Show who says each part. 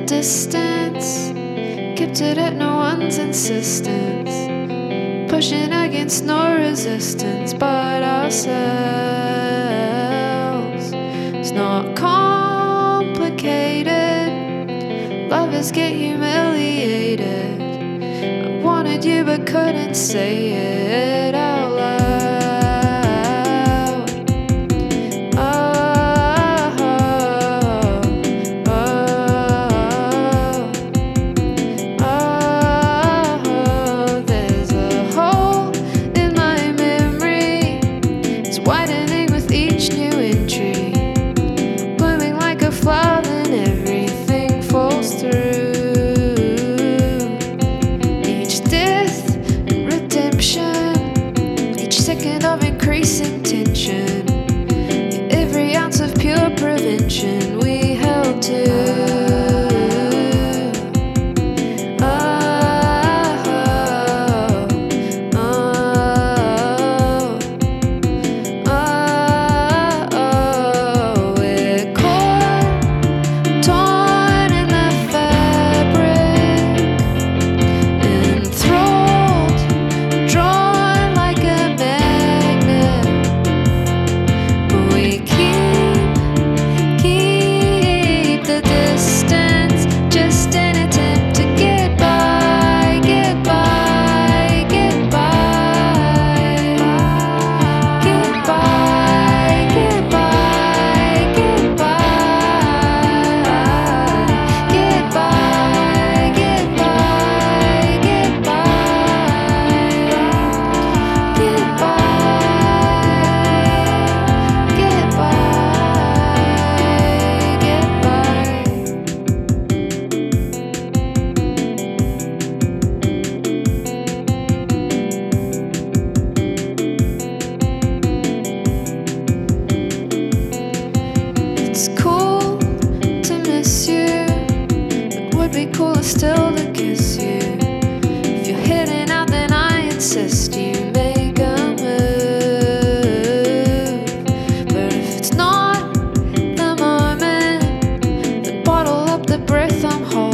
Speaker 1: distance, kept it at no one's insistence, pushing against no resistance but ourselves. It's not complicated, lovers get humiliated. I wanted you but couldn't say it out loud. Widening with each new entry, blooming like a flower, and everything falls through. Each death and redemption, each second of increasing tension, every ounce of pure prevention we held to. It's cool to miss you, it would be cooler still to kiss you. If you're heading out, then I insist you make a move. But if it's not the moment, then bottle up the breath I'm holding.